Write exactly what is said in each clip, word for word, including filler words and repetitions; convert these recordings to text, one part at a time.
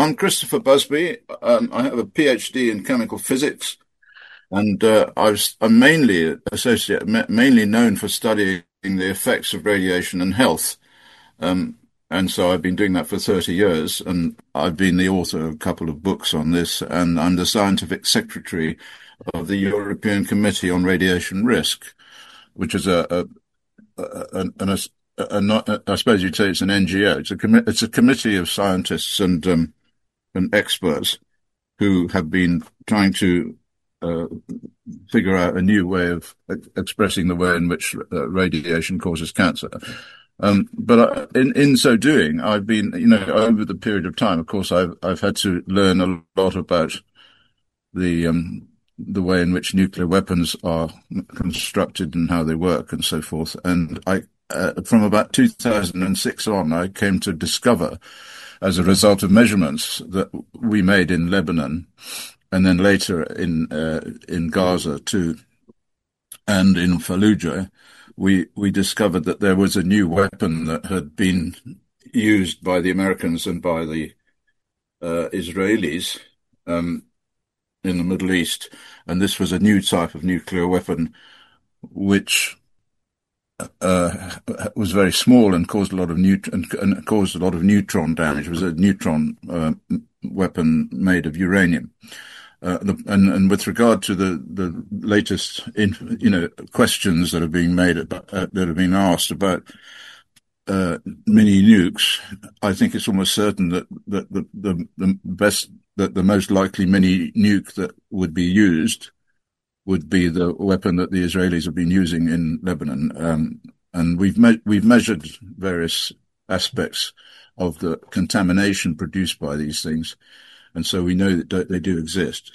I'm Christopher Busby. Um, I have a PhD in chemical physics, and uh, I was, I'm mainly associate, ma- mainly known for studying the effects of radiation and health. Um, and so I've been doing that for thirty years, and I've been the author of a couple of books on this, and I'm the scientific secretary of the European Committee on Radiation Risk, which is a, a, a, an, an, a, a not, I suppose you'd say it's an N G O. It's a commi- it's a committee of scientists and um, and experts who have been trying to uh, figure out a new way of expressing the way in which uh, radiation causes cancer. Um, but I, in in so doing, I've been, you know, over the period of time, of course, I've I've had to learn a lot about the um, the way in which nuclear weapons are constructed and how they work and so forth. And I, uh, from about two thousand six on, I came to discover, as a result of measurements that we made in Lebanon, and then later in uh, in Gaza too, and in Fallujah, we we discovered that there was a new weapon that had been used by the Americans and by the uh, Israelis um, in the Middle East, and this was a new type of nuclear weapon, which uh, was very small and caused a lot of neut- and, and caused a lot of neutron damage. It was a neutron uh, weapon made of uranium. Uh, the, and, and with regard to the, the latest, in, you know, questions that are being made about, uh, that have been asked about uh, mini nukes, I think it's almost certain that, that the, the, the best, that the most likely mini nuke that would be used would be the weapon that the Israelis have been using in Lebanon. Um, and we've me- we've measured various aspects of the contamination produced by these things, and so we know that they do exist.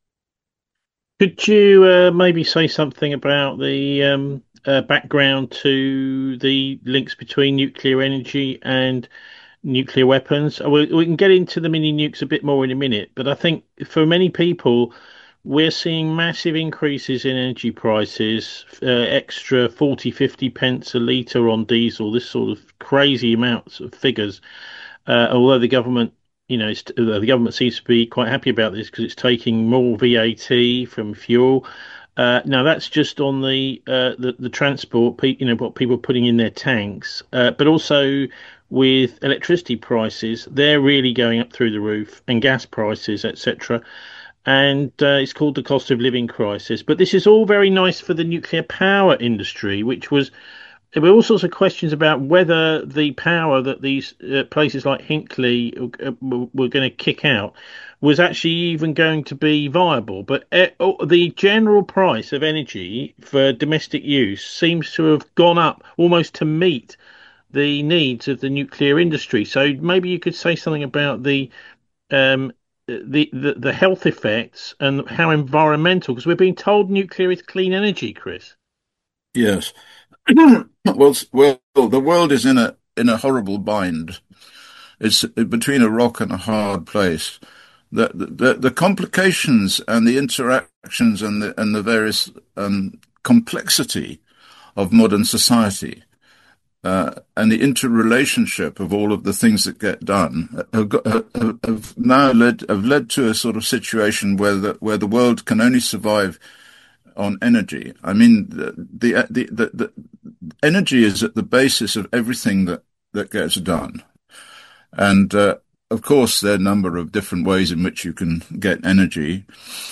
Could you uh, maybe say something about the um, uh, background to the links between nuclear energy and nuclear weapons? Uh, We, we can get into the mini nukes a bit more in a minute, but I think for many people, we're seeing massive increases in energy prices, uh, extra forty, fifty pence a litre on diesel, this sort of crazy amounts of figures. Uh, although the government, you know, it's, uh, the government seems to be quite happy about this because it's taking more V A T from fuel. Uh, now that's just on the uh, the, the transport, pe you know, what people are putting in their tanks, uh, but also with electricity prices, they're really going up through the roof, and gas prices, et cetera. And uh, it's called the cost of living crisis. But this is all very nice for the nuclear power industry, which was there were all sorts of questions about whether the power that these uh, places like Hinkley uh, were, were going to kick out was actually even going to be viable. But uh, oh, the general price of energy for domestic use seems to have gone up almost to meet the needs of the nuclear industry. So maybe you could say something about the um, the, the the health effects and how environmental, because we're being told nuclear is clean energy, Chris. Yes. well, well, the world is in a in a horrible bind. It's between a rock and a hard place. The the, the complications and the interactions and the and the various um, complexity of modern society uh, and the interrelationship of all of the things that get done have, got, have, have now led have led to a sort of situation where the where the world can only survive on energy. I mean, the the the, the, the energy is at the basis of everything that that gets done, and uh, of course there are a number of different ways in which you can get energy,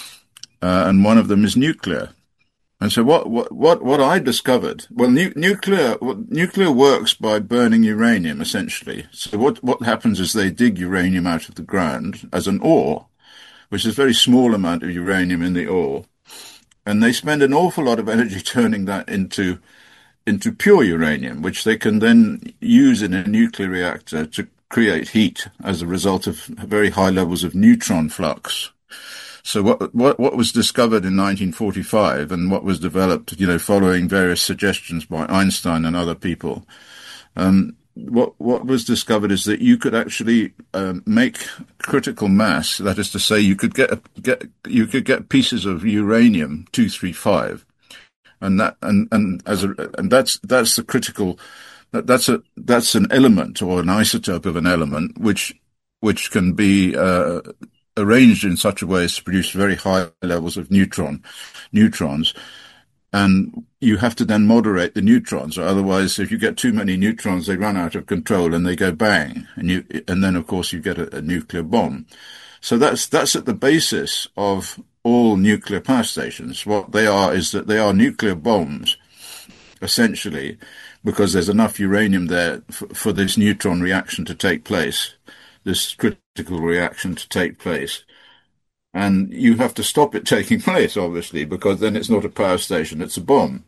uh, and one of them is nuclear. And so what, what, what, what I discovered, well, nu nuclear, well, nuclear works by burning uranium, essentially. So what, what happens is they dig uranium out of the ground as an ore, which is a very small amount of uranium in the ore. And they spend an awful lot of energy turning that into, into pure uranium, which they can then use in a nuclear reactor to create heat as a result of very high levels of neutron flux. So what what what was discovered in nineteen forty-five and what was developed, you know, following various suggestions by Einstein and other people, um, what what was discovered is that you could actually um, make critical mass. That is to say, you could get get you could get pieces of uranium two thirty-five, and that and and as a and that's that's the critical that, that's a that's an element or an isotope of an element which which can be uh, arranged in such a way as to produce very high levels of neutron, neutrons. And you have to then moderate the neutrons, or otherwise, if you get too many neutrons, they run out of control and they go bang, and you, and then of course you get a, a nuclear bomb. So that's that's at the basis of all nuclear power stations. What they are is that they are nuclear bombs, essentially, because there's enough uranium there for, for this neutron reaction to take place, this critical reaction to take place. And you have to stop it taking place, obviously, because then it's not a power station, it's a bomb.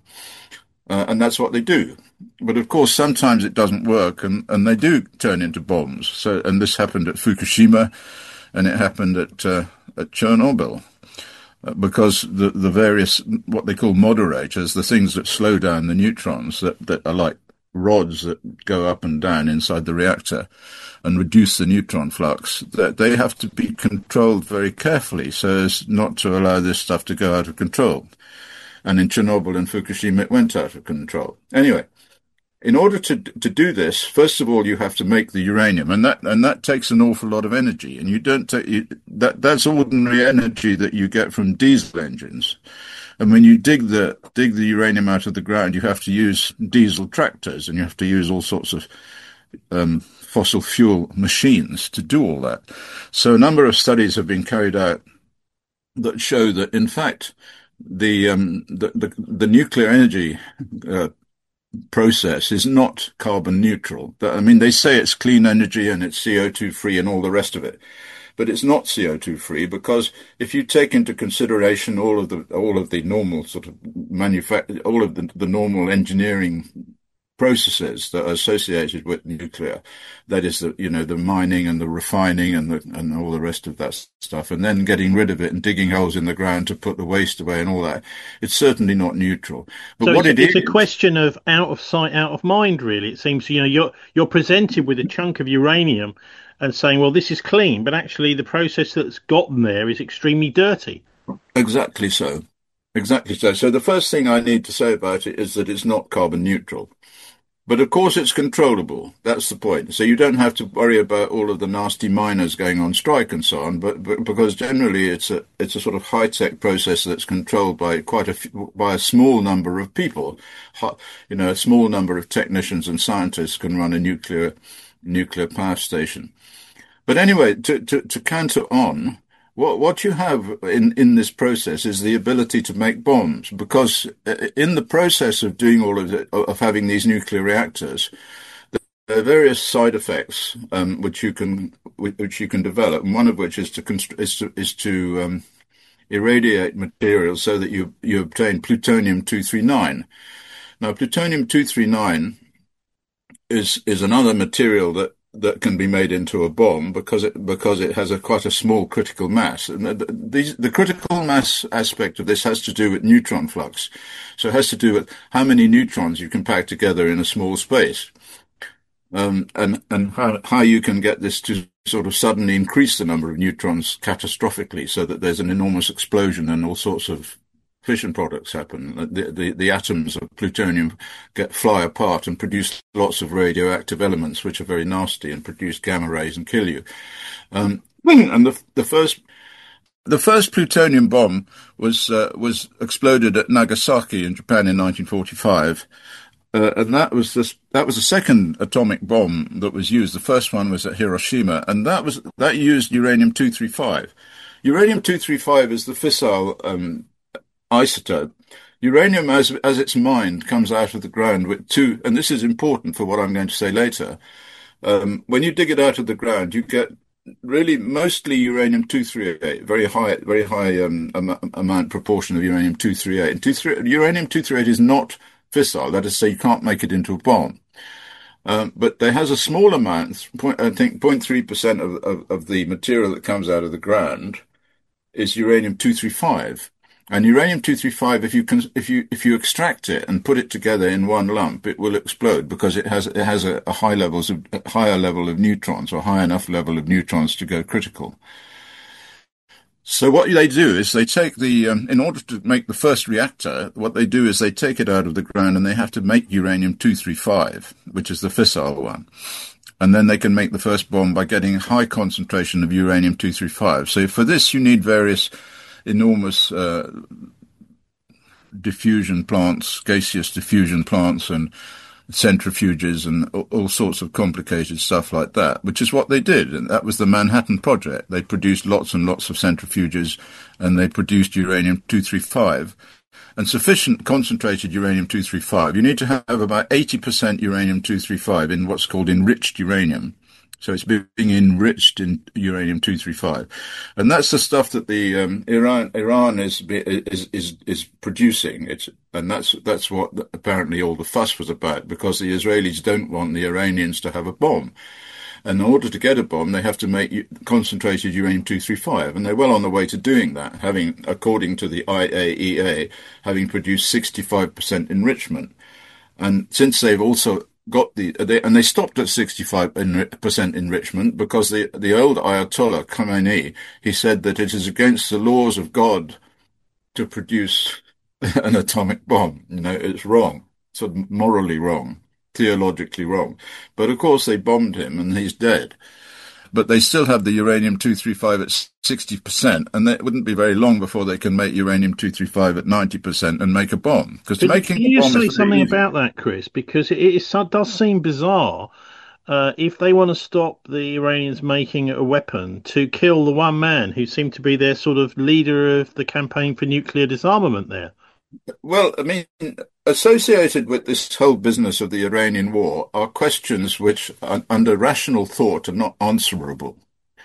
Uh, and that's what they do. But of course, sometimes it doesn't work, and, and they do turn into bombs. So, and this happened at Fukushima, and it happened at uh, at Chernobyl, uh, because the the various what they call moderators, the things that slow down the neutrons, that that are like rods that go up and down inside the reactor and reduce the neutron flux, that they have to be controlled very carefully so as not to allow this stuff to go out of control. And in Chernobyl and Fukushima, it went out of control. Anyway, in order to to do this, first of all, you have to make the uranium, and that and that takes an awful lot of energy. And you don't take you, that that's ordinary energy that you get from diesel engines. And when you dig the dig the uranium out of the ground, you have to use diesel tractors, and you have to use all sorts of um, fossil fuel machines to do all that. So a number of studies have been carried out that show that, in fact, the um, the, the, the nuclear energy uh, process is not carbon neutral. I mean, they say it's clean energy and it's C O two free and all the rest of it. But it's not C O two free, because if you take into consideration all of the all of the normal sort of manufact all of the, the normal engineering processes that are associated with nuclear, that is the you know the mining and the refining and the and all the rest of that stuff, and then getting rid of it and digging holes in the ground to put the waste away and all that, it's certainly not neutral. But so what it's, it it's is, a question of out of sight, out of mind. Really, it seems. You know, you're you're presented with a chunk of uranium and saying, well, this is clean, but actually the process that's gotten there is extremely dirty. Exactly so. Exactly so. So the first thing I need to say about it is that it's not carbon neutral. But of course it's controllable. That's the point. So you don't have to worry about all of the nasty miners going on strike and so on, but, but because generally it's a it's a sort of high-tech process that's controlled by quite a few, by a small number of people. You know, a small number of technicians and scientists can run a nuclear nuclear power station. But anyway, to, to, to counter on, what, what you have in, in this process is the ability to make bombs, because in the process of doing all of it, of having these nuclear reactors, there are various side effects, um, which you can, which you can develop, and one of which is to, const- is to, is to, um, irradiate materials so that you, you obtain plutonium two thirty-nine. Now, plutonium two thirty-nine is, is another material that that can be made into a bomb because it because it has a quite a small critical mass. And the, the, the critical mass aspect of this has to do with neutron flux. So it has to do with how many neutrons you can pack together in a small space. Um, and, and how, how you can get this to sort of suddenly increase the number of neutrons catastrophically so that there's an enormous explosion and all sorts of fission products happen. The, the, the atoms of plutonium get fly apart and produce lots of radioactive elements, which are very nasty and produce gamma rays and kill you. Um, and the, the first, the first plutonium bomb was, uh, was exploded at Nagasaki in Japan in nineteen forty-five. Uh, and that was this, that was the second atomic bomb that was used. The first one was at Hiroshima, and that was, that used uranium two thirty-five. Uranium two thirty-five is the fissile, um, isotope. Uranium, as as it's mined, comes out of the ground with two, and this is important for what I'm going to say later. Um, when you dig it out of the ground, you get really mostly uranium two thirty-eight, very high, very high um, am- amount proportion of uranium two thirty-eight. And two thirty-eight, uranium two thirty-eight is not fissile. That is to say, you can't make it into a bomb. Um, but there has a small amount, point, I think zero point three percent of, of, of the material that comes out of the ground is uranium two thirty-five. And uranium two thirty-five, if you can, if you if you extract it and put it together in one lump, it will explode because it has it has a, a high levels of a higher level of neutrons, or high enough level of neutrons to go critical. So what they do is they take the, um, in order to make the first reactor, what they do is they take it out of the ground and they have to make uranium two thirty-five, which is the fissile one. And then they can make the first bomb by getting a high concentration of uranium two thirty-five. So for this, you need various enormous uh, diffusion plants, gaseous diffusion plants, and centrifuges and all sorts of complicated stuff like that, which is what they did. And that was the Manhattan Project. They produced lots and lots of centrifuges and they produced uranium two thirty-five. And sufficient concentrated uranium two thirty-five, you need to have about eighty percent uranium two thirty-five in what's called enriched uranium. So it's being enriched in uranium two thirty-five, and that's the stuff that the um, Iran Iran is is is is producing. It's and that's that's what apparently all the fuss was about, because the Israelis don't want the Iranians to have a bomb. And in order to get a bomb, they have to make concentrated uranium two thirty-five, and they're well on the way to doing that, having, according to the I A E A, having produced sixty-five percent enrichment. And since they've also got the, they, and they stopped at sixty-five percent enrichment because the, the old Ayatollah Khamenei, he said that it is against the laws of God to produce an atomic bomb. You know, it's wrong. It's morally wrong, theologically wrong. But of course they bombed him and he's dead. But they still have the uranium two thirty-five at sixty percent, and it wouldn't be very long before they can make uranium two thirty-five at ninety percent and make a bomb. Because making can you a bomb say is something easy. about that, Chris? Because it, it does seem bizarre. Uh, if they want to stop the Iranians making a weapon to kill the one man who seemed to be their sort of leader of the campaign for nuclear disarmament there. Well, I mean, associated with this whole business of the Iranian war are questions which, under rational thought, are not answerable.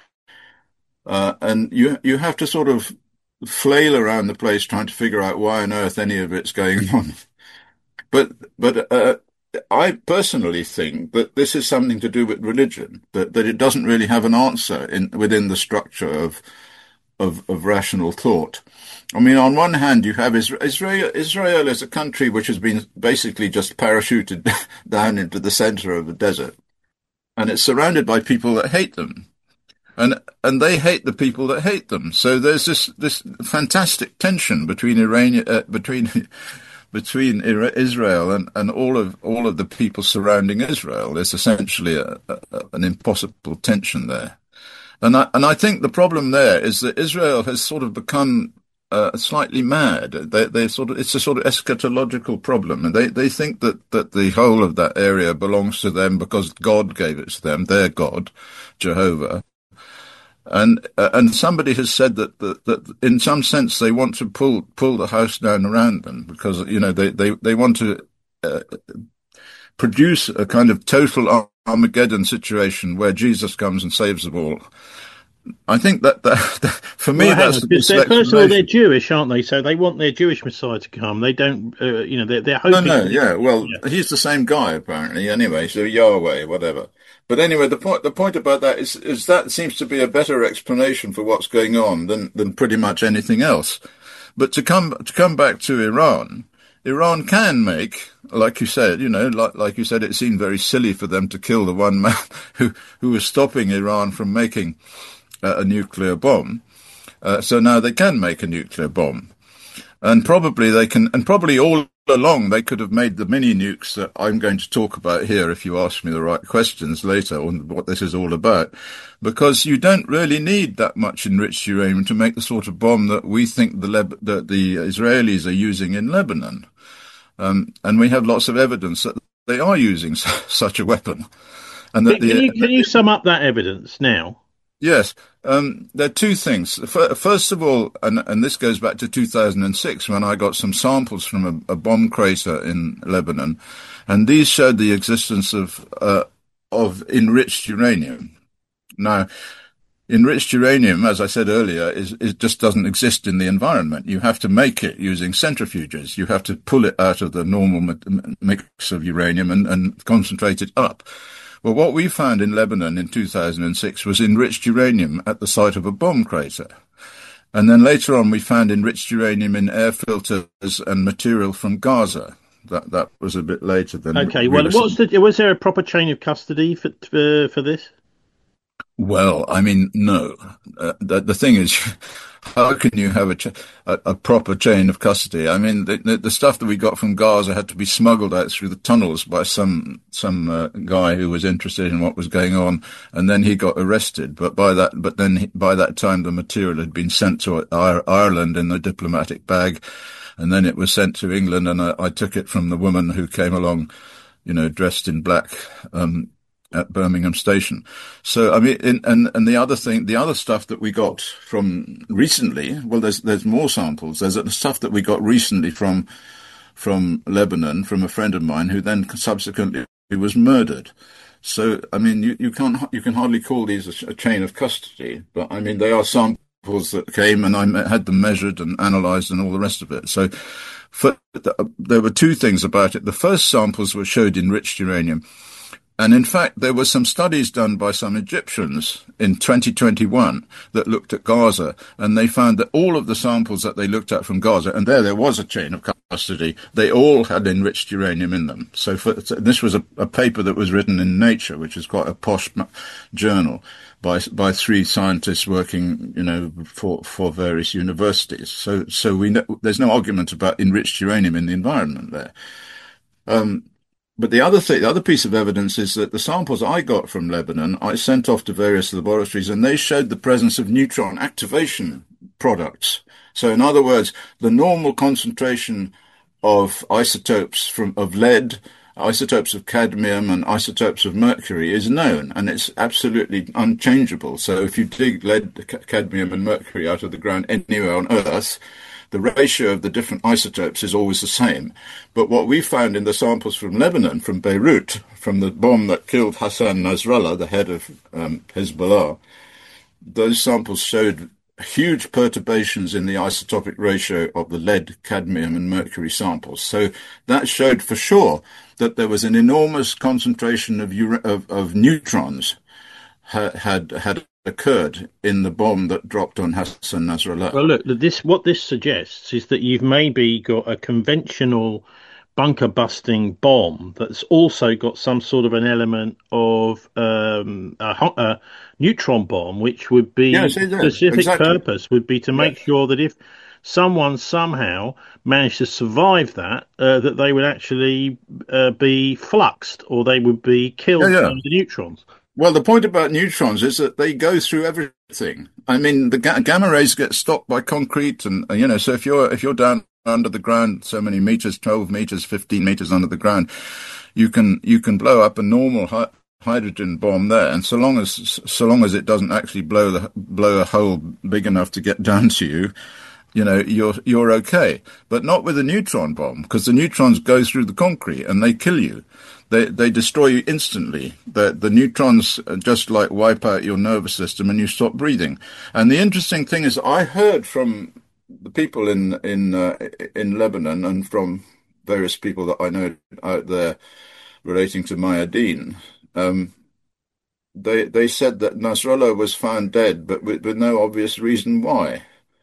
Uh, and you you have to sort of flail around the place trying to figure out why on earth any of it's going on. But but uh, I personally think that this is something to do with religion, that, that it doesn't really have an answer in within the structure of of, of rational thought. I mean, on one hand, you have Israel. Israel, Israel is a country which has been basically just parachuted down into the center of the desert, and it's surrounded by people that hate them. And and they hate the people that hate them. So there's this this fantastic tension between Iran, uh, between between Israel and, and all of all of the people surrounding Israel. There's essentially a, a, an impossible tension there. And I and I think the problem there is that Israel has sort of become uh, slightly mad. They they sort of it's a sort of eschatological problem, and they they think that that the whole of that area belongs to them because God gave it to them, their God, Jehovah. And uh, and somebody has said that, that that in some sense they want to pull pull the house down around them, because you know they they they want to uh, produce a kind of total Armageddon situation where Jesus comes and saves them all. I think that, that, that for me, well, that's the they're, first of all, they're Jewish, aren't they? So they want their Jewish Messiah to come. They don't, uh, you know, they're, they're hoping. No, no, yeah. Well, yeah. He's the same guy apparently. Anyway, so Yahweh, whatever. But anyway, the point the point about that is is that seems to be a better explanation for what's going on than than pretty much anything else. But to come to come back to Iran. Iran can make, like you said, you know, like, like you said, it seemed very silly for them to kill the one man who, who was stopping Iran from making uh, a nuclear bomb. Uh, so now they can make a nuclear bomb. And probably they can, and probably all along they could have made the mini nukes that I'm going to talk about here if you ask me the right questions later on what this is all about. Because you don't really need that much enriched uranium to make the sort of bomb that we think the, Leb- that the Israelis are using in Lebanon. Um, and we have lots of evidence that they are using such a weapon. And that can, the, you, can you sum up that evidence now? Yes. Um, there are two things. First of all, and, and this goes back to two thousand six when I got some samples from a, a bomb crater in Lebanon, and these showed the existence of uh, of enriched uranium. Now, enriched uranium, as I said earlier, is, is just doesn't exist in the environment. You have to make it using centrifuges. You have to pull it out of the normal mix of uranium and, and concentrate it up. Well, what we found in Lebanon in two thousand six was enriched uranium at the site of a bomb crater. And then later on, we found enriched uranium in air filters and material from Gaza. That that was a bit later than. Okay, well, what's the, was there a proper chain of custody for for, for this? Well, I mean, no. Uh, the, the thing is, how can you have a, ch a, a proper chain of custody? I mean, the, the, the stuff that we got from Gaza had to be smuggled out through the tunnels by some some uh, guy who was interested in what was going on, and then he got arrested. But by that, but then he, by that time, the material had been sent to Ireland in the diplomatic bag, and then it was sent to England, and I, I took it from the woman who came along, you know, dressed in black. Um, at Birmingham Station. So, I mean, in, and, and the other thing, the other stuff that we got from recently, well, there's, there's more samples. There's the stuff that we got recently from, from Lebanon, from a friend of mine who then subsequently was murdered. So, I mean, you, you can't, you can hardly call these a, a chain of custody, but I mean, they are samples that came and I had them measured and analyzed and all the rest of it. So, for, there were two things about it. The first samples were showed enriched uranium. And in fact, there were some studies done by some Egyptians in twenty twenty-one that looked at Gaza, and they found that all of the samples that they looked at from Gaza, and there there was a chain of custody, they all had enriched uranium in them. So, for, so this was a, a paper that was written in Nature, which is quite a posh journal, by by three scientists working, you know, for for various universities. So so we know, there's no argument about enriched uranium in the environment there. Um, But the other thing, the other piece of evidence is that the samples I got from Lebanon, I sent off to various laboratories, and they showed the presence of neutron activation products. So, in other words, the normal concentration of isotopes from of lead, isotopes of cadmium, and isotopes of mercury is known, and it's absolutely unchangeable. So, if you dig lead, cadmium, and mercury out of the ground anywhere on Earth, the ratio of the different isotopes is always the same. But what we found in the samples from Lebanon, from Beirut, from the bomb that killed Hassan Nasrallah, the head of um, Hezbollah, those samples showed huge perturbations in the isotopic ratio of the lead, cadmium, and mercury samples. So that showed for sure that there was an enormous concentration of, of, of neutrons ha had had occurred in the bomb that dropped on Hassan Nasrallah. Well, look, this what this suggests is that you've maybe got a conventional bunker busting bomb that's also got some sort of an element of um, a, a neutron bomb, which would be yes, specific exactly. purpose would be to make yes. sure that if someone somehow managed to survive that, uh, that they would actually uh, be fluxed or they would be killed yeah, yeah. by the neutrons. Well, the point about neutrons is that they go through everything. I mean, the ga gamma rays get stopped by concrete, and you know, so if you're if you're down under the ground, so many meters, twelve meters, fifteen meters under the ground, you can you can blow up a normal hi hydrogen bomb there, and so long as so long as it doesn't actually blow the blow a hole big enough to get down to you, you know, you're you're okay. But not with a neutron bomb, because the neutrons go through the concrete and they kill you. They they destroy you instantly. The the neutrons just like wipe out your nervous system and you stop breathing. And the interesting thing is, I heard from the people in in uh, in Lebanon and from various people that I know out there relating to Mayadeen. Um, they they said that Nasrallah was found dead, but with, with no obvious reason why.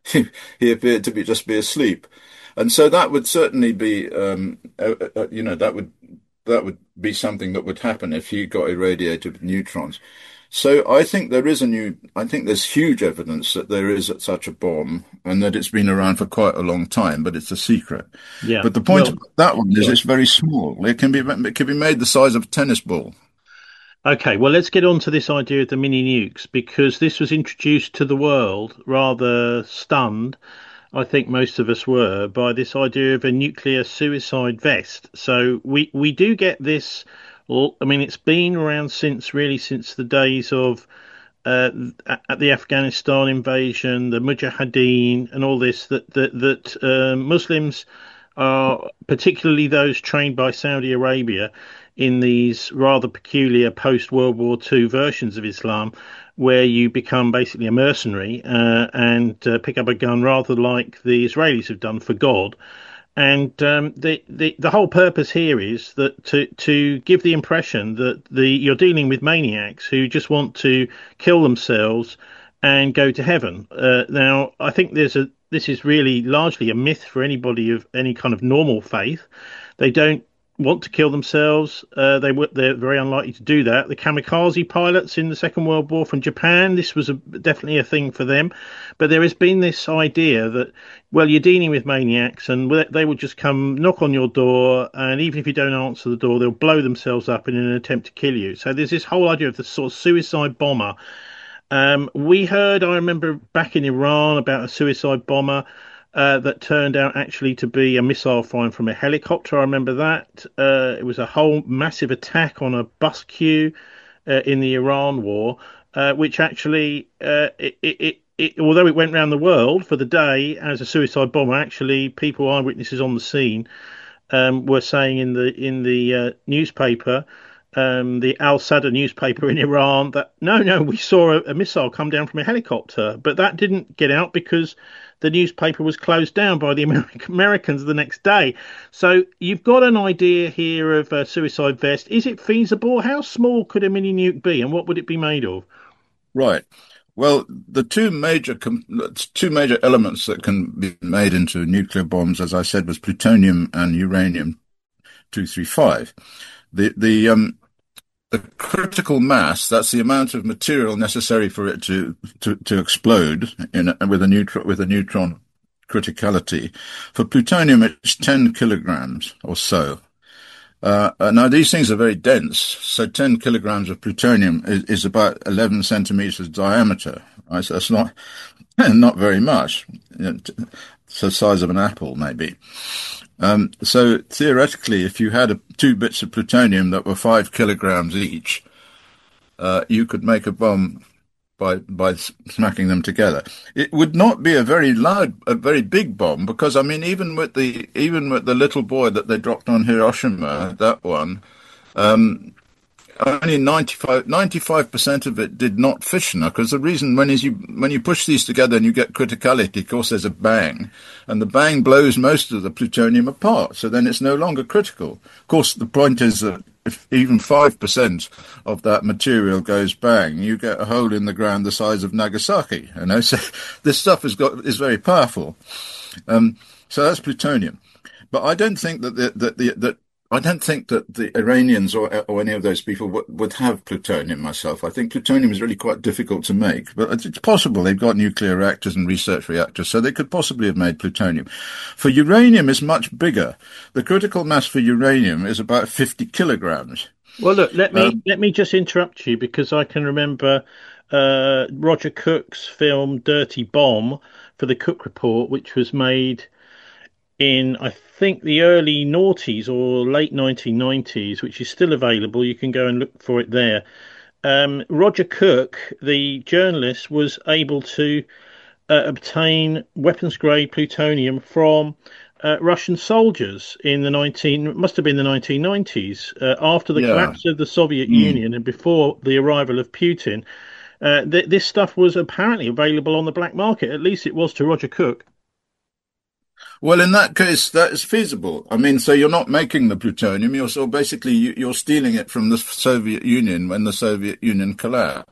He appeared to be just be asleep, and so that would certainly be, um, uh, uh, you know, that would. That would be something that would happen if he got irradiated with neutrons. So I think there is a new, I think there's huge evidence that there is such a bomb and that it's been around for quite a long time, but it's a secret. Yeah. But the point well, about that one is yeah. it's very small. It can be, it can be made the size of a tennis ball. Okay, well, let's get on to this idea of the mini nukes, because this was introduced to the world rather stunned. I think most of us were, by this idea of a nuclear suicide vest. So we, we do get this, I mean, it's been around since, really, since the days of uh, at the Afghanistan invasion, the Mujahideen and all this, that, that, that uh, Muslims are, particularly those trained by Saudi Arabia in these rather peculiar post-World War Two versions of Islam, where you become basically a mercenary uh, and uh, pick up a gun, rather like the Israelis have done for God. And um, the, the the whole purpose here is that to to give the impression that the you're dealing with maniacs who just want to kill themselves and go to heaven. Uh, now, I think there's a this is really largely a myth for anybody of any kind of normal faith. They don't want to kill themselves. Uh, they were they're very unlikely to do that. The kamikaze pilots in the Second World War from Japan, this was a, definitely a thing for them. But there has been this idea that, well, you're dealing with maniacs, and they will just come knock on your door, and even if you don't answer the door, they'll blow themselves up in an attempt to kill you. So there's this whole idea of the sort of suicide bomber. Um, we heard, I remember back in Iran about a suicide bomber uh, that turned out actually to be a missile firing from a helicopter. I remember that. Uh, it was a whole massive attack on a bus queue uh, in the Iran war, uh, which actually, uh, it, it, it, it, although it went around the world for the day as a suicide bomber, actually people, eyewitnesses on the scene, um, were saying in the in the uh, newspaper, um, the Al Sadr newspaper in Iran, that no, no, we saw a, a missile come down from a helicopter, but that didn't get out because the newspaper was closed down by the American, Americans the next day. So you've got an idea here of a suicide vest. Is it feasible? How small could a mini nuke be, and what would it be made of? Right. Well, the two major com- two major elements that can be made into nuclear bombs, as I said, was plutonium and uranium two thirty-five. The the um the critical mass, that's the amount of material necessary for it to to, to explode in a, with a neutron with a neutron criticality. For plutonium, it's ten kilograms or so. Uh, now, these things are very dense, so ten kilograms of plutonium is, is about eleven centimeters diameter. Right? So that's not not very much. It's the size of an apple, maybe. Um, so theoretically, if you had a, two bits of plutonium that were five kilograms each, uh, you could make a bomb by by smacking them together. It would not be a very loud, a very big bomb, because I mean, even with the even with the little boy that they dropped on Hiroshima, that one, um, only ninety-five percent of it did not fission. Because the reason when is you when you push these together and you get criticality, of course, there's a bang, and the bang blows most of the plutonium apart. So then it's no longer critical. Of course, the point is that if even five percent of that material goes bang, you get a hole in the ground the size of Nagasaki. You know, so this stuff is got is very powerful. Um, so that's plutonium. But I don't think that the, that the, that I don't think that the Iranians or or any of those people would, would have plutonium myself. I think plutonium is really quite difficult to make, but it's possible. They've got nuclear reactors and research reactors, so they could possibly have made plutonium. For uranium, is much bigger. The critical mass for uranium is about fifty kilograms. Well, look, let me Um, let me just interrupt you because I can remember uh, Roger Cook's film Dirty Bomb for the Cook Report, which was made in, I think, the early noughties or late nineteen nineties, which is still available. You can go and look for it there. Um, Roger Cook, the journalist, was able to uh, obtain weapons grade plutonium from uh, Russian soldiers in the nineteen, it must have been the nineteen nineties, uh, after the yeah. collapse of the Soviet Mm. Union and before the arrival of Putin. Uh, th- this stuff was apparently available on the black market. At least it was to Roger Cook. Well, in that case, that is feasible. I mean, so you're not making the plutonium. You're so basically you, you're stealing it from the Soviet Union when the Soviet Union collapsed,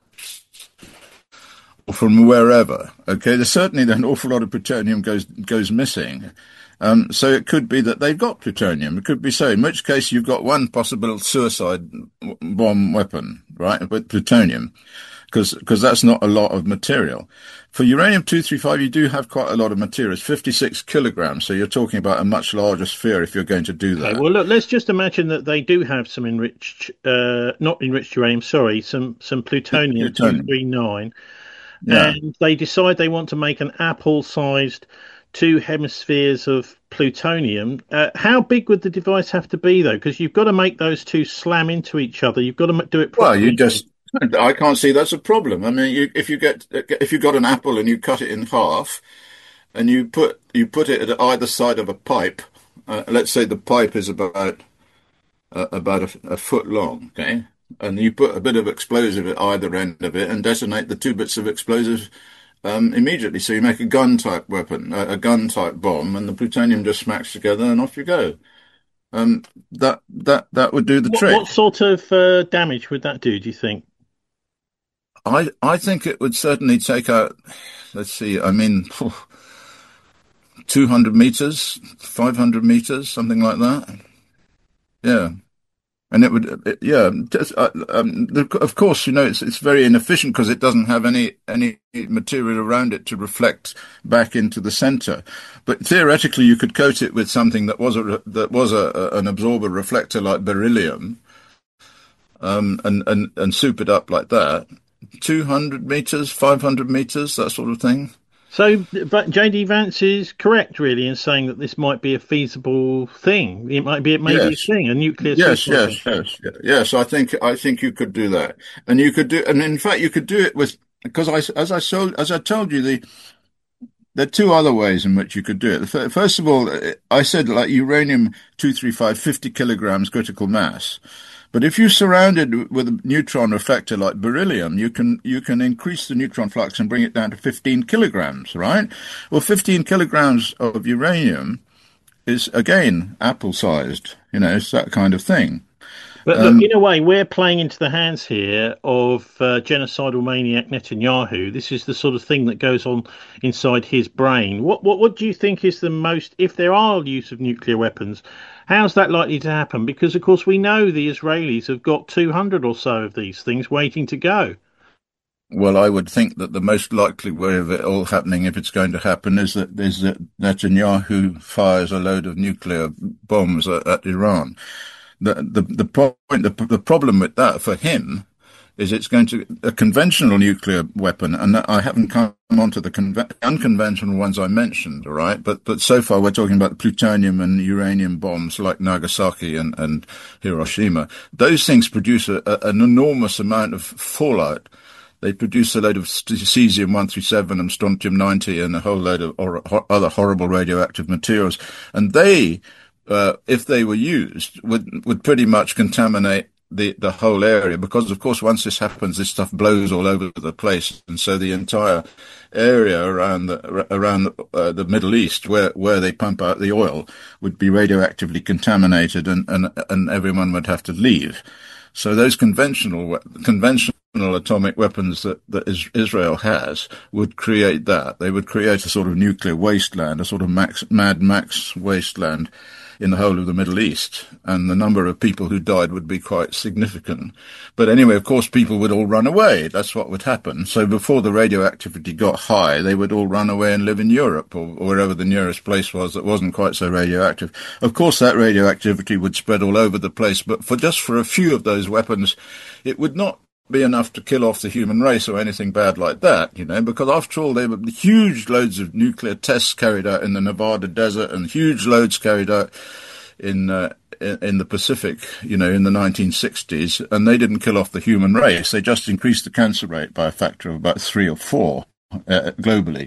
or from wherever. Okay, there's certainly an awful lot of plutonium goes goes missing. Um, so it could be that they've got plutonium. It could be so. In which case, you've got one possible suicide bomb weapon, right, with plutonium, because because that's not a lot of material. For uranium two thirty-five, you do have quite a lot of material. It's fifty-six kilograms, so you're talking about a much larger sphere if you're going to do Okay, that. well, look, let's just imagine that they do have some enriched, uh, not enriched uranium, sorry, some some plutonium Plutonium. two thirty-nine, Yeah. and they decide they want to make an apple-sized two hemispheres of plutonium. Uh, how big would the device have to be, though? Because you've got to make those two slam into each other. You've got to do it Well, you properly. just, I can't see that's a problem. I mean, you, if you get, if you got an apple and you cut it in half and you put, you put it at either side of a pipe, uh, let's say the pipe is about, uh, about a, a foot long, okay? And you put a bit of explosive at either end of it and detonate the two bits of explosive um, immediately. So you make a gun type weapon, a, a gun type bomb, and the plutonium just smacks together and off you go. Um, that, that, that would do the What what trick. sort of uh, damage would that do, do you think? I I think it would certainly take out, let's see, I mean, two hundred meters, five hundred meters, something like that. Yeah. And it would, it, yeah, just, uh, um, the, of course, you know, it's it's very inefficient because it doesn't have any any material around it to reflect back into the center. But theoretically, you could coat it with something that was a that was a, a an absorber reflector like beryllium, um, and and and soup it up like that, two hundred meters, five hundred meters, that sort of thing. So, but J D Vance is correct, really, in saying that this might be a feasible thing. It might be, it may be a Yes, thing, a nuclear yes, superweapon. yes, yes, yes. I think I think you could do that, and you could do, and in fact, you could do it with because I, as I sold, as I told you, the there are two other ways in which you could do it. First of all, I said like uranium two thirty-five, fifty kilograms critical mass. But if you surround it with a neutron reflector like beryllium, you can you can increase the neutron flux and bring it down to fifteen kilograms, right? Well, fifteen kilograms of uranium is again apple-sized. You know, it's that kind of thing. But look, Um, in a way, we're playing into the hands here of uh, genocidal maniac Netanyahu. This is the sort of thing that goes on inside his brain. What, what, what do you think is the most, if there are use of nuclear weapons, how's that likely to happen? Because, of course, we know the Israelis have got two hundred or so of these things waiting to go. Well, I would think that the most likely way of it all happening, if it's going to happen, is that is that Netanyahu fires a load of nuclear bombs at, at Iran. The the the point the, the problem with that for him is it's going to a conventional nuclear weapon, and I haven't come on to the conve- unconventional ones I mentioned, all right? But but so far we're talking about plutonium and uranium bombs like Nagasaki and, and Hiroshima. Those things produce a, a, an enormous amount of fallout. They produce a load of cesium one thirty-seven and strontium ninety and a whole load of or, or other horrible radioactive materials. And they, uh, if they were used, would would pretty much contaminate the, the whole area because, of course, once this happens, this stuff blows all over the place. And so the entire area around the, around the, uh, the Middle East where, where they pump out the oil would be radioactively contaminated and, and, and everyone would have to leave. So those conventional conventional atomic weapons that, that Israel has would create that. They would create a sort of nuclear wasteland, a sort of max, Mad Max wasteland in the whole of the Middle East. And the number of people who died would be quite significant. But anyway, of course, people would all run away. That's what would happen. So before the radioactivity got high, they would all run away and live in Europe or, or wherever the nearest place was that wasn't quite so radioactive. Of course, that radioactivity would spread all over the place, but for just for a few of those weapons, it would not be enough to kill off the human race or anything bad like that, you know, because after all, there were huge loads of nuclear tests carried out in the Nevada desert and huge loads carried out in uh, in the Pacific, you know, in the nineteen sixties, and they didn't kill off the human race. They just increased the cancer rate by a factor of about three or four uh, globally.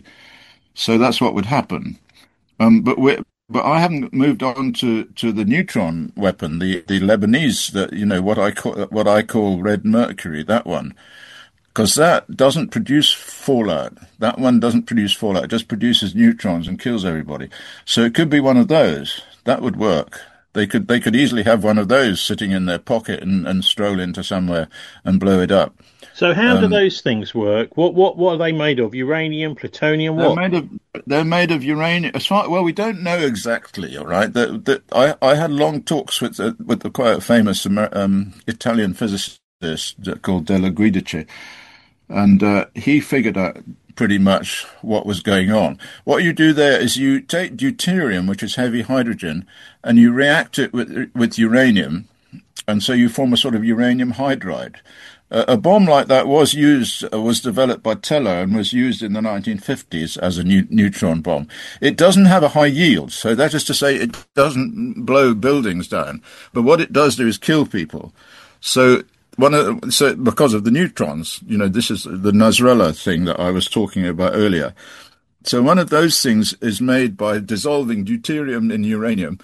So that's what would happen. Um, but we're But I haven't moved on to, to the neutron weapon, the, the Lebanese, that you know what I call what I call red mercury. That one, because that doesn't produce fallout. That one doesn't produce fallout. It just produces neutrons and kills everybody. So it could be one of those. That would work. They could they could easily have one of those sitting in their pocket and, and stroll into somewhere and blow it up. So, how do Um, those things work? What, what, what are they made of? Uranium, plutonium, They're what? made of they're made of uranium. As far well, we don't know exactly. All right, that that I I had long talks with uh, with the quite famous um, Italian physicist called Della Guidice, and uh, he figured out pretty much what was going on. What you do there is you take deuterium, which is heavy hydrogen, and you react it with with uranium, and so you form a sort of uranium hydride. Uh, a bomb like that was used, uh, was developed by Teller and was used in the nineteen fifties as a new, neutron bomb. It doesn't have a high yield, so that is to say it doesn't blow buildings down. But what it does do is kill people. So one of, so because of the neutrons, you know, this is the Nasrallah thing that I was talking about earlier. So one of those things is made by dissolving deuterium in uranium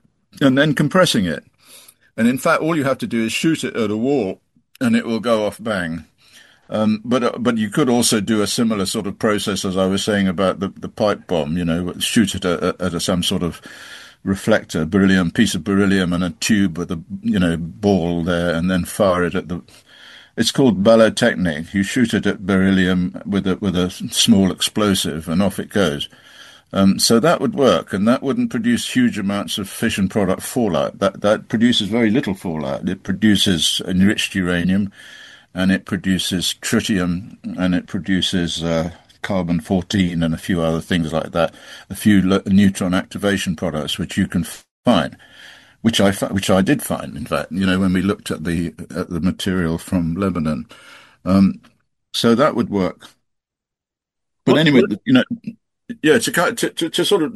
and then compressing it. And in fact, all you have to do is shoot it at a wall and it will go off bang. Um, but uh, but you could also do a similar sort of process as I was saying about the, the pipe bomb, you know, shoot it at, at, at a, some sort of reflector, beryllium, piece of beryllium and a tube with a, you know, ball there and then fire it at the... It's called ballotechnic. You shoot it at beryllium with a, with a small explosive and off it goes. Um, so that would work, and that wouldn't produce huge amounts of fission product fallout. That that produces very little fallout. It produces enriched uranium, and it produces tritium, and it produces uh, carbon fourteen, and a few other things like that. A few lo- neutron activation products, which you can find, which I which I did find. In fact, you know, when we looked at the at the material from Lebanon, um, so that would work. But What, anyway, what, you know, yeah, to, to, to, to sort of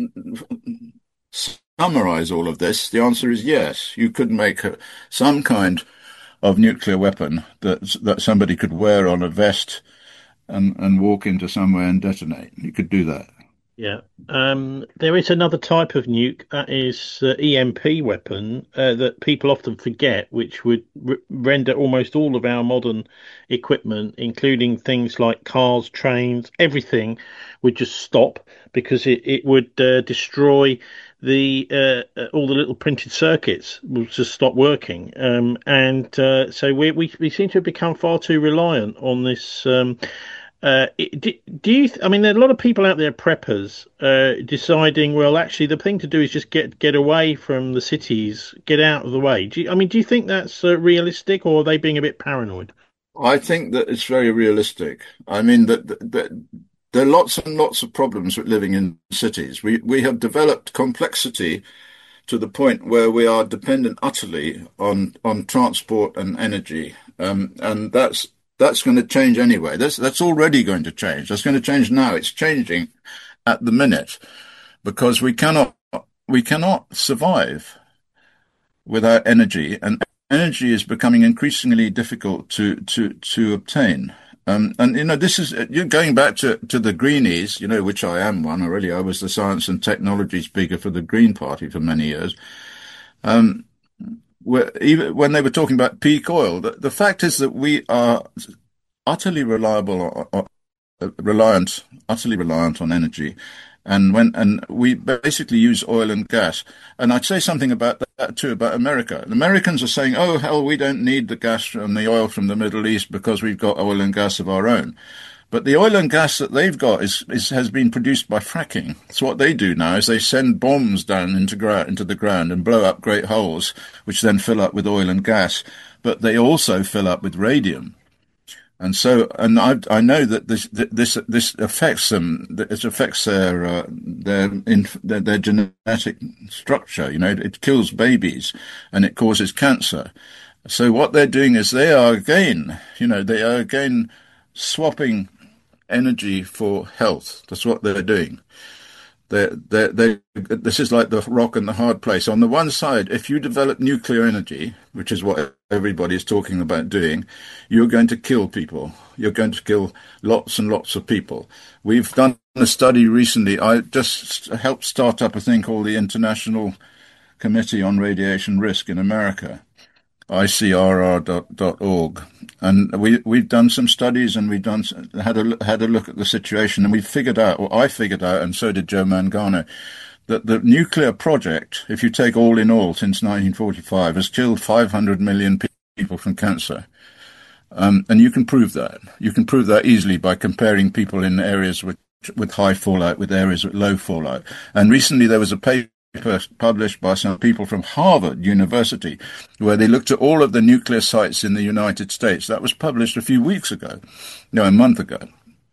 summarize all of this, the answer is yes. You could make a, some kind of nuclear weapon that that somebody could wear on a vest and, and walk into somewhere and detonate. You could do that. yeah. Um, there is another type of nuke that is uh, E M P weapon uh, that people often forget, which would r render almost all of our modern equipment, including things like cars, trains, everything, would just stop because it it would uh, destroy the uh, uh, all the little printed circuits will just stop working. Um, and uh, so we, we we seem to have become far too reliant on this. Um, Uh, do, do you? I mean, there are a lot of people out there, preppers, uh, deciding, well, actually, the thing to do is just get get away from the cities, get out of the way. Do you, I mean, do you think that's uh, realistic, or are they being a bit paranoid? I think that it's very realistic. I mean, that, that, that there are lots and lots of problems with living in cities. We we have developed complexity to the point where we are dependent utterly on on transport and energy, um, and that's that's going to change anyway. That's that's already going to change. That's going to change now. It's changing at the minute because we cannot we cannot survive without energy, and energy is becoming increasingly difficult to to to obtain. Um, and you know, this is you're going back to to the Greenies, you know, which I am one. Already, I was the science and technology speaker for the Green Party for many years. Um, where, even when they were talking about peak oil, the, the fact is that we are utterly reliable, uh, reliant, utterly reliant on energy. And when and we basically use oil and gas. And I'd say something about that too, about America. The Americans are saying, oh, hell, we don't need the gas and the oil from the Middle East because we've got oil and gas of our own. But the oil and gas that they've got is, is has been produced by fracking. So what they do now is they send bombs down into, gra- into the ground and blow up great holes, which then fill up with oil and gas. But they also fill up with radium. And so, and I, I know that this, this, this affects them. It affects their, uh, their, their, their genetic structure. You know, it kills babies and it causes cancer. So what they're doing is they are again, you know, they are again swapping energy for health. That's what they're doing. They're, they're, they this is like the rock and the hard place. On the one side, if you develop nuclear energy, which is what everybody is talking about doing, you're going to kill people. You're going to kill lots and lots of people. We've done a study recently. I just helped start up a thing called the International Committee on Radiation Risk in America, I C R R dot org. And we, we've done some studies and we've done, had a, had a look at the situation, and we figured out, or I figured out, and so did Joe Mangano, that the nuclear project, if you take all in all since nineteen forty-five, has killed five hundred million people from cancer. Um, and you can prove that. You can prove that easily by comparing people in areas with, with high fallout with areas with low fallout. And recently there was a paper published by some people from Harvard University, where they looked at all of the nuclear sites in the United States. That was published a few weeks ago, no, a month ago,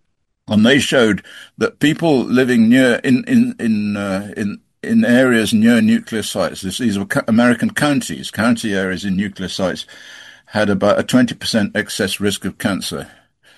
and they showed that people living near in in in uh, in in areas near nuclear sites, these were American counties, county areas in nuclear sites, had about a twenty percent excess risk of cancer,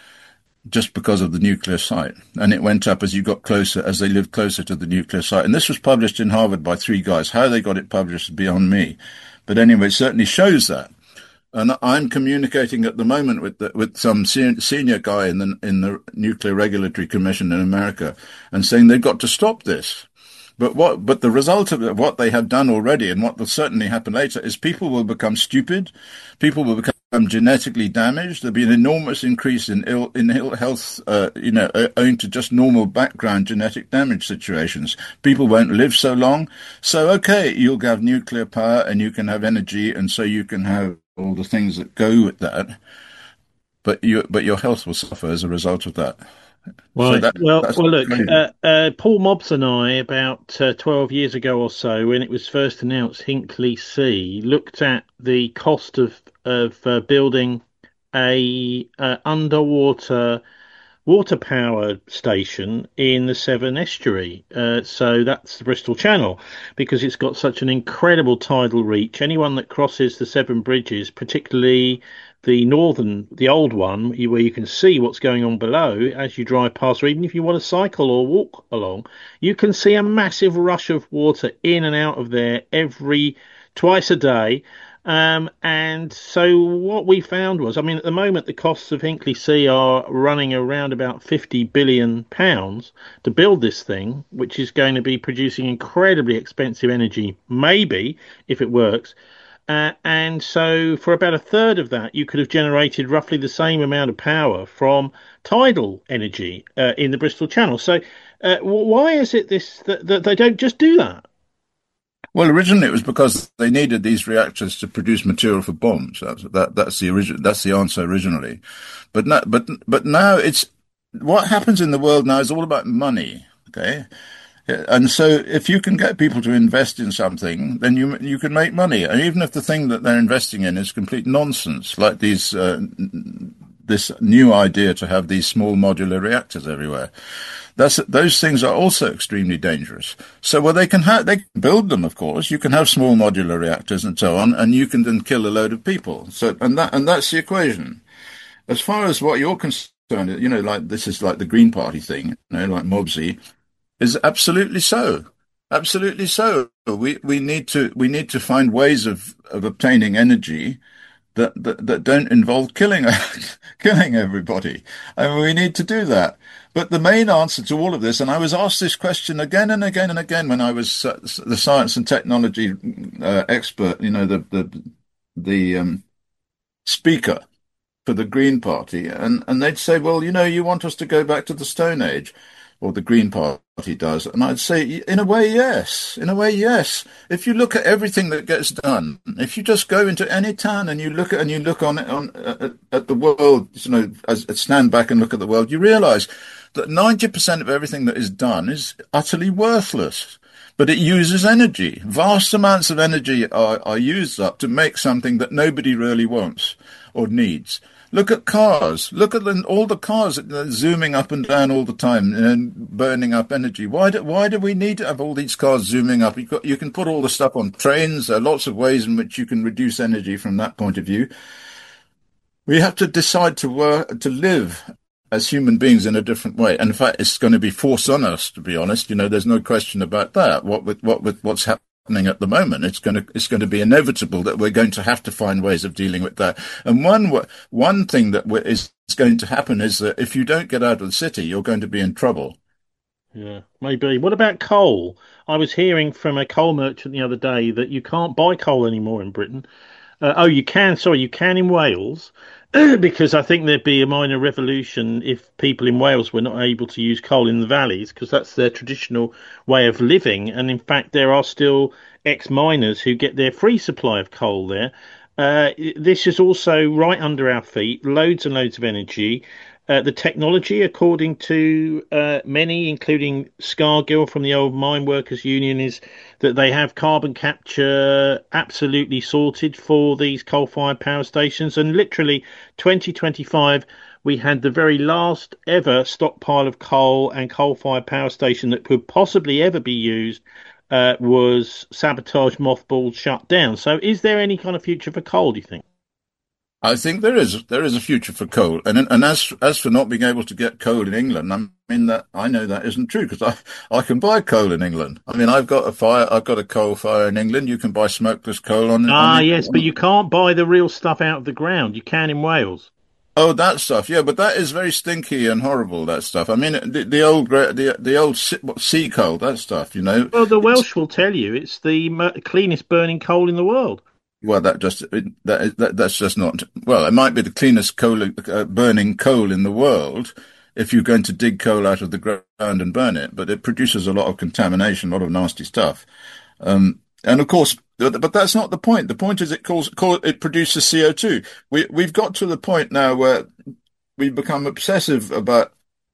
just because of the nuclear site. And it went up as you got closer, as they lived closer to the nuclear site. And this was published in Harvard by three guys. How they got it published is beyond me. But anyway, it certainly shows that. And I'm communicating at the moment with the, with some senior guy in the in the Nuclear Regulatory Commission in America, and saying they've got to stop this. But what? But the result of what they have done already, and what will certainly happen later, is people will become stupid. People will become genetically damaged. There'll be an enormous increase in ill in ill health, uh, you know, owing to just normal background genetic damage situations. People won't live so long. So okay, you'll have nuclear power and you can have energy, and so you can have all the things that go with that. But you, but your health will suffer as a result of that. So Right. that Well, that's well, look, crazy. uh, uh, Paul Mobbs and I, about uh, twelve years ago or so, when it was first announced Hinkley C, looked at the cost of of uh, building a uh, underwater water power station in the Severn Estuary. Uh, so that's the Bristol Channel because it's got such an incredible tidal reach. Anyone that crosses the Severn Bridges, particularly the northern, the old one, where you can see what's going on below as you drive past, or even if you want to cycle or walk along, you can see a massive rush of water in and out of there every twice a day. Um, and so what we found was, I mean, at the moment, the costs of Hinkley C are running around about fifty billion pounds to build this thing, which is going to be producing incredibly expensive energy, maybe if it works. Uh, and so for about a third of that, you could have generated roughly the same amount of power from tidal energy uh, in the Bristol Channel. So uh, why is it this that, that they don't just do that? Well, originally it was because they needed these reactors to produce material for bombs. That's that, that's the origin. That's the answer originally, but now, but but now it's what happens in the world now is all about money. Okay, and so if you can get people to invest in something, then you you can make money. And even if the thing that they're investing in is complete nonsense, like these uh, this new idea to have these small modular reactors everywhere. That's, those things are also extremely dangerous. So, well, they can have, they can build them, of course. You can have small modular reactors and so on, and you can then kill a load of people. So, and that, and that's the equation. As far as what you're concerned, you know, like this is like the Green Party thing, you know, like Mobsy, is absolutely so. Absolutely so. We, we need to, we need to find ways of, of obtaining energy that, that, that don't involve killing killing everybody. And we need to do that. But the main answer to all of this, and I was asked this question again and again and again when I was uh, the science and technology uh, expert, you know, the the the um, speaker for the Green Party, and and they'd say, well, you know, you want us to go back to the Stone Age, or the Green Party does, and I'd say, in a way, yes, in a way, yes. If you look at everything that gets done, if you just go into any town and you look at and you look on on at, at the world, you know, as, as stand back and look at the world, you realise that ninety percent of everything that is done is utterly worthless. But it uses energy. Vast amounts of energy are, are used up to make something that nobody really wants or needs. Look at cars. Look at the, all the cars zooming up and down all the time and burning up energy. Why do, why do we need to have all these cars zooming up? You've got, you can put all the stuff on trains. There are lots of ways in which you can reduce energy from that point of view. We have to decide to work, to live as human beings in a different way. And in fact, it's going to be forced on us, to be honest. You know, there's no question about that. What with, what with what's happening at the moment, it's going to, it's going to be inevitable that we're going to have to find ways of dealing with that. And one, one thing that is going to happen is that if you don't get out of the city, you're going to be in trouble. Yeah, maybe. What about coal? I was hearing from a coal merchant the other day that you can't buy coal anymore in Britain. Uh, oh, you can. Sorry, you can in Wales, because I think there'd be a minor revolution if people in Wales were not able to use coal in the valleys, because that's their traditional way of living. And in fact, there are still ex-miners who get their free supply of coal there. Uh, this is also right under our feet, loads and loads of energy. Uh, the technology, according to uh, many, including Scargill from the old Mine Workers Union, is that they have carbon capture absolutely sorted for these coal-fired power stations. And literally, twenty twenty-five, we had the very last ever stockpile of coal and coal-fired power station that could possibly ever be used uh, was sabotaged, mothballed, shut down. So, is there any kind of future for coal, do you think? I think there is there is a future for coal, and and as as for not being able to get coal in England, I mean that I know that isn't true because I I can buy coal in England. I mean I've got a fire, I've got a coal fire in England. You can buy smokeless coal on on Ah, the. yes, but you can't buy the real stuff out of the ground. You can in Wales. Oh, that stuff, yeah, but that is very stinky and horrible. That stuff. I mean, the, the old the the old sea coal, that stuff. You know, Well, the it's, Welsh will tell you it's the mo- cleanest burning coal in the world. well, that just that, that that's just not. Well, it might be the cleanest coal uh, burning coal in the world if you're going to dig coal out of the ground and burn it, but it produces a lot of contamination, a lot of nasty stuff. Um, and of course, but that's not the point. The point is it calls, call, it produces C O two. We we've got to the point now where we've become obsessive about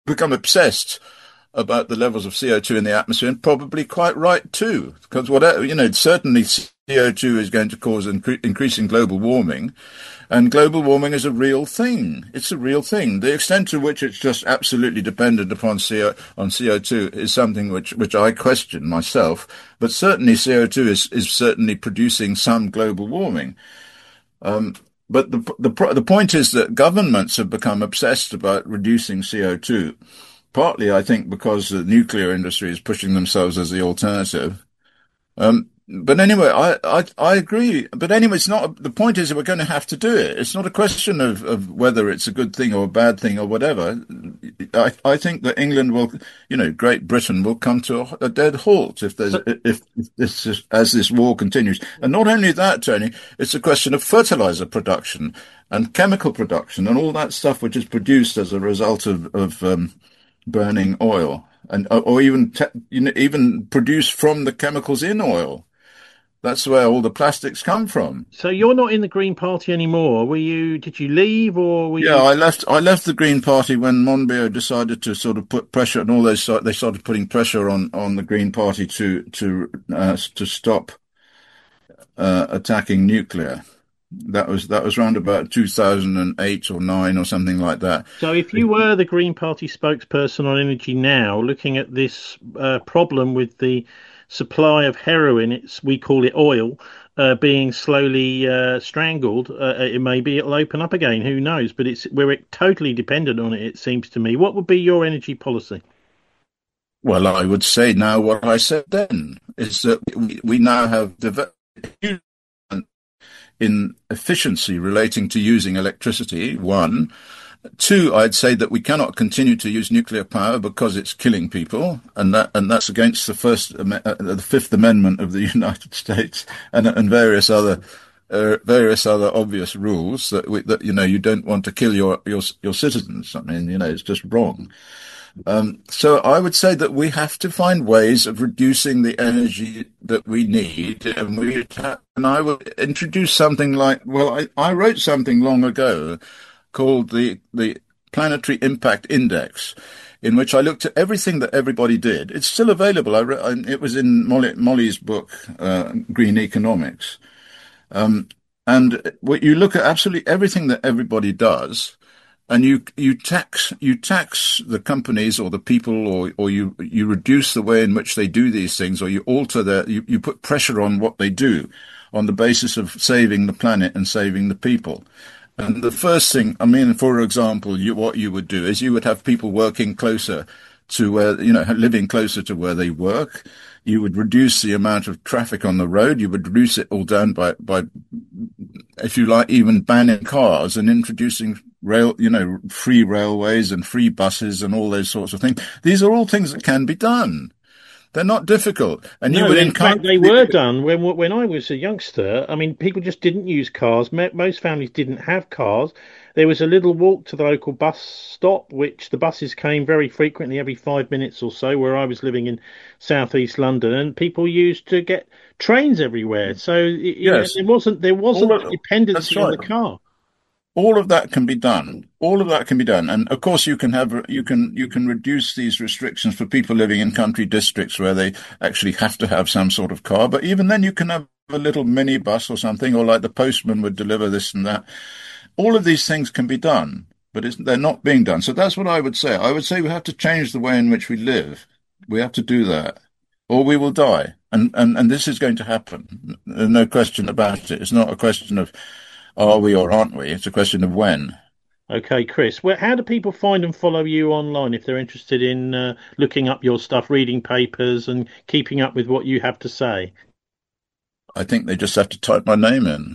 become obsessed about the levels of C O two in the atmosphere, and probably quite right too, because whatever, you know, certainly C O two is going to cause incre increasing global warming, and global warming is a real thing. It's a real thing. The extent to which it's just absolutely dependent upon C O, on C O two is something which, which I question myself, but certainly C O two is, is certainly producing some global warming. Um, but the, the, the point is that governments have become obsessed about reducing C O two. Partly, I think, because the nuclear industry is pushing themselves as the alternative. Um, but anyway, I, I, I agree. But anyway, it's not, the point is that we're going to have to do it. It's not a question of, of whether it's a good thing or a bad thing or whatever. I, I think that England will, you know, Great Britain will come to a, a dead halt if there's, So, if, if this, as this war continues. And not only that, Tony, it's a question of fertilizer production and chemical production and all that stuff which is produced as a result of, of, um, burning oil, and or even te you know, even produced from the chemicals in oil. That's where all the plastics come from. so you're not in the Green Party anymore. Were you? Did you leave, or were Yeah, you? I left. I left the Green Party when Monbiot decided to sort of put pressure, and all those. They started putting pressure on on the Green Party to to uh, to stop uh, attacking nuclear. That was that was around about two thousand eight or nine or something like that. So, if you were the Green Party spokesperson on energy now, looking at this uh, problem with the supply of heroin, it's we call it oil, uh, being slowly uh, strangled, uh, it maybe it'll open up again. Who knows? But it's we're totally dependent on it. It seems to me. What would be your energy policy? Well, I would say now what I said then is that we, we now have developed in efficiency relating to using electricity, one. Two, I'd say that we cannot continue to use nuclear power because it's killing people, and that and that's against the first, uh, the Fifth Amendment of the United States, and and various other uh, various other obvious rules that we, that you know you don't want to kill your your your citizens. I mean, you know, it's just wrong. Um, so I would say that we have to find ways of reducing the energy that we need, and we and I would introduce something like, well, I, I wrote something long ago called the the Planetary Impact Index, in which I looked at everything that everybody did. It's still available. I re- it was in Molly, Molly's book, uh, Green Economics, um, and what you look at absolutely everything that everybody does. And you you tax you tax the companies or the people, or or you you reduce the way in which they do these things, or you alter their you, you put pressure on what they do on the basis of saving the planet and saving the people. And the first thing, I mean, for example, you, what you would do is you would have people working closer to where, you know, living closer to where they work. You would reduce the amount of traffic on the road. You would reduce it all down by, by, if you like, even banning cars and introducing rail, you know, free railways and free buses and all those sorts of things. These are all things that can be done. They're not difficult. And you No, would in fact, encourage they were people. done when when I was a youngster. I mean, people just didn't use cars. Mo- Most families didn't have cars. There was a little walk to the local bus stop, which the buses came very frequently, every five minutes or so, where I was living in southeast London, and people used to get trains everywhere. So, y- you know, Yes, there wasn't there all wasn't the of, that's dependency on right. the car. All of that can be done. All of that can be done. And of course you can have, you can, you can reduce these restrictions for people living in country districts where they actually have to have some sort of car. But even then you can have a little mini bus or something, or like the postman would deliver this and that. All of these things can be done, but it's, they're not being done. So that's what I would say. I would say we have to change the way in which we live. We have to do that, or we will die. And, and, and this is going to happen. No question about it. It's not a question of are we or aren't we? It's a question of when. Okay, Chris, well, how do people find and follow you online if they're interested in uh, looking up your stuff, reading papers, and keeping up with what you have to say? I think they just have to type my name in.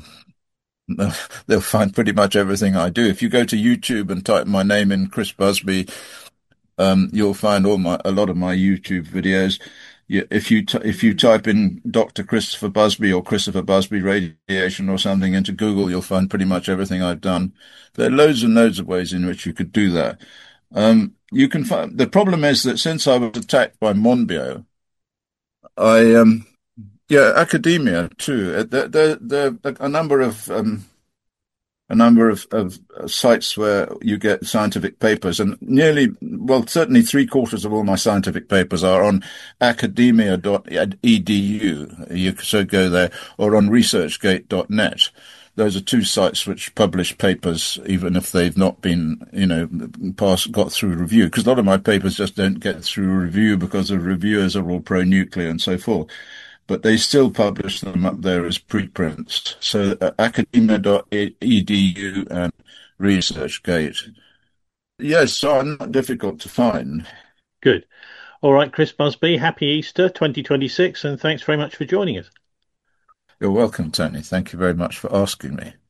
They'll find pretty much everything I do. If you go to YouTube and type my name in, Chris Busby, um, you'll find all my a lot of my YouTube videos. You, if you t if you type in Doctor Christopher Busby or Christopher Busby radiation or something into Google, you'll find pretty much everything I've done. There are loads and loads of ways in which you could do that. Um, you can find the problem is that since I was attacked by Monbiot, I um yeah, academia too. Uh, There, there, there are a number of um, a number of, of sites where you get scientific papers, and nearly, well, certainly three quarters of all my scientific papers are on academia dot e d u. You so go there, or on researchgate dot net. Those are two sites which publish papers, even if they've not been, you know, passed, got through review. Because a lot of my papers just don't get through review because the reviewers are all pro-nuclear and so forth. But they still publish them up there as preprints. So uh, academia dot e d u and ResearchGate. Yes, so are not difficult to find. Good. All right, Chris Busby, happy Easter twenty twenty-six, and thanks very much for joining us. You're welcome, Tony. Thank you very much for asking me.